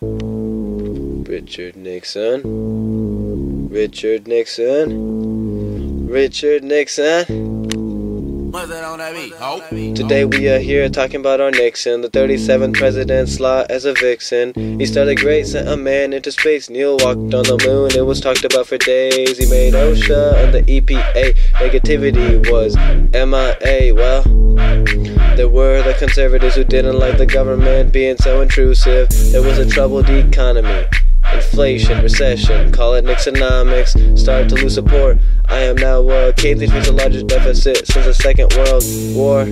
Richard Nixon. Richard Nixon. Richard Nixon. Today we are here talking about our Nixon, the 37th president, slot as a vixen. He started great, sent a man into space. Neil walked on the moon, it was talked about for days. He made OSHA and the EPA. Negativity was MIA. Well, there were the conservatives who didn't like the government being so intrusive. There was a troubled economy, inflation, recession, call it Nixonomics. Started to lose support. I am now Katie's faced the largest deficit since the Second World War.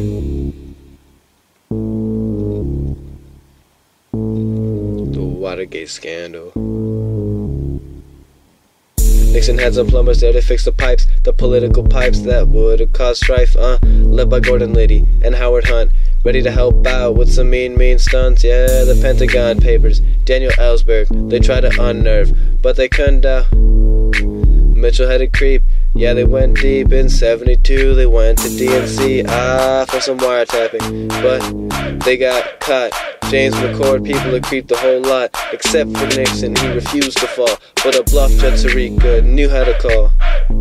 The Watergate scandal. Nixon had some plumbers there to fix the pipes, the political pipes that would have caused strife, led by Gordon Liddy and Howard Hunt, ready to help out with some mean stunts. Yeah, the Pentagon Papers, Daniel Ellsberg, they tried to unnerve, but they couldn't. Mitchell had a creep, yeah, they went deep. In 72 they went to DNC, for some wiretapping, but they got caught. James McCord, people had creeped the whole lot, except for Nixon, he refused to fall. But a bluff Jet Tariqa knew how to call.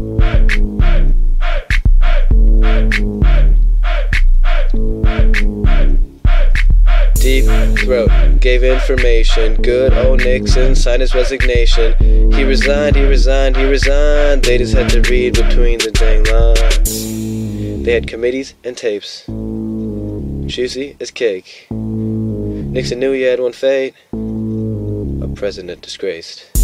Deep throat, gave information. Good old Nixon signed his resignation. He resigned. They just had to read between the dang lines. They had committees and tapes, juicy as cake. Nixon knew he had one fate, a president disgraced.